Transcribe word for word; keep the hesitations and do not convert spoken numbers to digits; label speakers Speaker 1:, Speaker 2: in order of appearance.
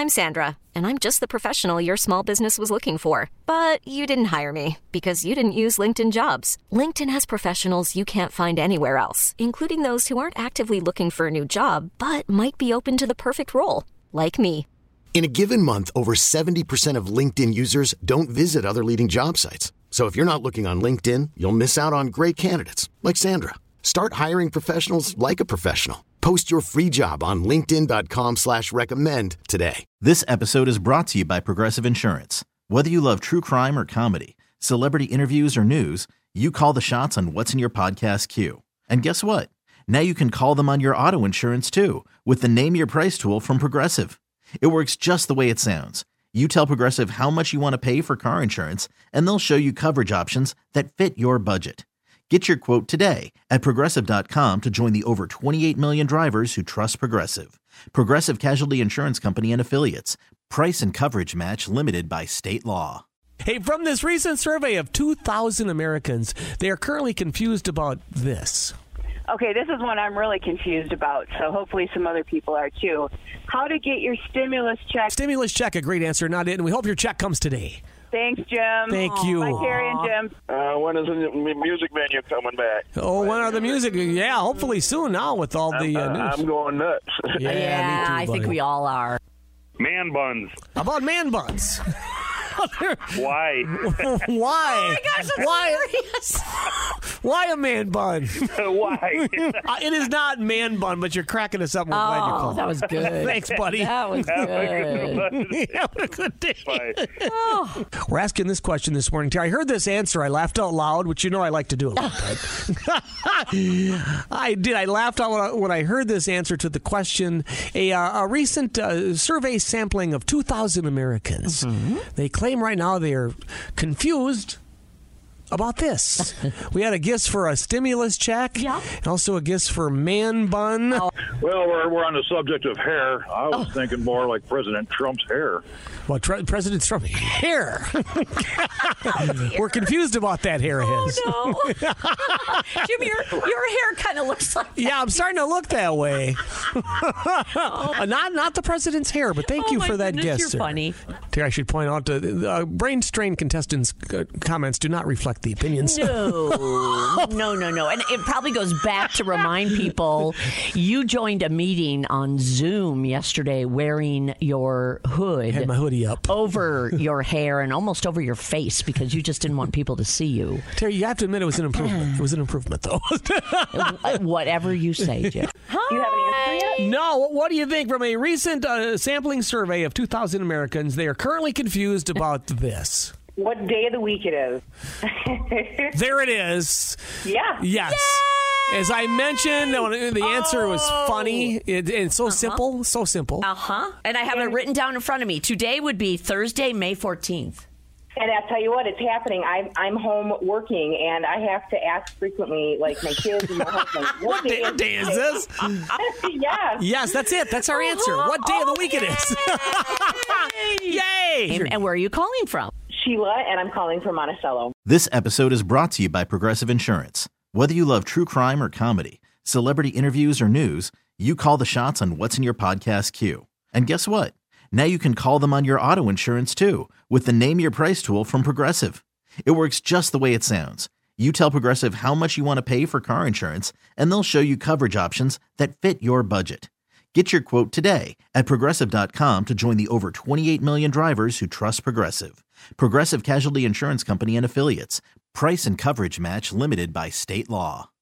Speaker 1: I'm Sandra, and I'm just the professional your small business was looking for. But you didn't hire me because you didn't use LinkedIn Jobs. LinkedIn has professionals you can't find anywhere else, including those who aren't actively looking for a new job, but might be open to the perfect role, like me.
Speaker 2: In a given month, over seventy percent of LinkedIn users don't visit other leading job sites. So if you're not looking on LinkedIn, you'll miss out on great candidates like Sandra. Start hiring professionals like a professional. Post your free job on linkedin dot com slash recommend today.
Speaker 3: This episode is brought to you by Progressive Insurance. Whether you love true crime or comedy, celebrity interviews or news, you call the shots on what's in your podcast queue. And guess what? Now you can call them on your auto insurance too with the Name Your Price tool from Progressive. It works just the way it sounds. You tell Progressive how much you want to pay for car insurance, and they'll show you coverage options that fit your budget. Get your quote today at Progressive dot com to join the over twenty-eight million drivers who trust Progressive. Progressive Casualty Insurance Company and Affiliates. Price and coverage match limited by state law.
Speaker 4: Hey, from this recent survey of two thousand Americans, they are currently confused about this.
Speaker 5: Okay, this is one I'm really confused about, so hopefully some other people are too. How to get your stimulus check.
Speaker 4: Stimulus check, a great answer, not it, and we hope your check comes today.
Speaker 5: Thanks, Jim.
Speaker 4: Thank
Speaker 5: Aww.
Speaker 4: you.
Speaker 5: Bye, Carrie and Jim.
Speaker 6: Uh, when is the music venue coming back?
Speaker 4: Oh, when are the music? Yeah, hopefully soon now with all the uh, news.
Speaker 6: I'm going nuts.
Speaker 4: Yeah,
Speaker 7: yeah
Speaker 4: me too,
Speaker 7: I think
Speaker 4: buddy.
Speaker 7: we all are.
Speaker 6: Man buns.
Speaker 4: How about man buns?
Speaker 6: Why?
Speaker 4: Why?
Speaker 7: Oh my gosh, I'm
Speaker 4: Why?
Speaker 7: serious.
Speaker 4: Why a man bun?
Speaker 6: Why?
Speaker 4: Uh, it is not man bun, but you're cracking us up. We're glad you
Speaker 7: Oh,
Speaker 4: called.
Speaker 7: that was good.
Speaker 4: Thanks, buddy.
Speaker 7: That was good.
Speaker 4: Have a good day.
Speaker 6: Bye.
Speaker 7: Oh.
Speaker 4: We're asking this question this morning, Terry. I heard this answer. I laughed out loud, which you know I like to do a lot. I did. I laughed out when I, when I heard this answer to the question. A, uh, a recent uh, survey sampling of two thousand Americans. Mm-hmm. They claim right now they are confused about this. We had a guess for a stimulus check,
Speaker 7: yeah,
Speaker 4: and also a guess for man bun.
Speaker 7: Oh.
Speaker 8: Well, we're, we're on the subject of hair. I was oh. thinking more like President Trump's hair.
Speaker 4: Well, tre- President Trump's hair.
Speaker 7: Oh,
Speaker 4: we're confused about that hair of his.
Speaker 7: Oh, no. Jimmy, your, your hair kind of looks like that.
Speaker 4: Yeah, I'm starting to look that way. uh, not not the president's hair, but thank
Speaker 7: oh
Speaker 4: you for that
Speaker 7: goodness,
Speaker 4: guess.
Speaker 7: You're
Speaker 4: sir.
Speaker 7: funny.
Speaker 4: Terry, I should point out uh, uh, brain strain contestants' uh, comments do not reflect the opinions.
Speaker 7: No, no, no, no. And it probably goes back to remind people you joined a meeting on Zoom yesterday wearing your hood.
Speaker 4: I had my hoodie up.
Speaker 7: Over your hair and almost over your face because you just didn't want people to see you.
Speaker 4: Terry, you have to admit it was an improvement. It was an improvement, though.
Speaker 7: Whatever you say, Jim.
Speaker 5: Do you have an answer yet?
Speaker 4: No. What do you think? From a recent uh, sampling survey of two thousand Americans, they are currently confused about this.
Speaker 5: What day of the week it is?
Speaker 4: There it is.
Speaker 5: Yeah.
Speaker 4: Yes. Yay! As I mentioned, the answer was funny. It, it's so uh-huh. simple. So simple.
Speaker 7: Uh-huh. And I have it written down in front of me. Today would be Thursday, May fourteenth.
Speaker 5: And I'll tell you what, it's happening. I'm, I'm home working, and I have to ask frequently, like my kids and my husband,
Speaker 4: what, what day, is, day is this?
Speaker 5: Yes.
Speaker 4: Yes, that's it. That's our answer. What day of the week it is? Yay!
Speaker 7: And, and where are you calling from?
Speaker 5: Sheila, and I'm calling from Monticello.
Speaker 3: This episode is brought to you by Progressive Insurance. Whether you love true crime or comedy, celebrity interviews or news, you call the shots on what's in your podcast queue. And guess what? Now you can call them on your auto insurance too with the Name Your Price tool from Progressive. It works just the way it sounds. You tell Progressive how much you want to pay for car insurance, and they'll show you coverage options that fit your budget. Get your quote today at Progressive dot com to join the over twenty-eight million drivers who trust Progressive. Progressive Casualty Insurance Company and Affiliates. Price and coverage match limited by state law.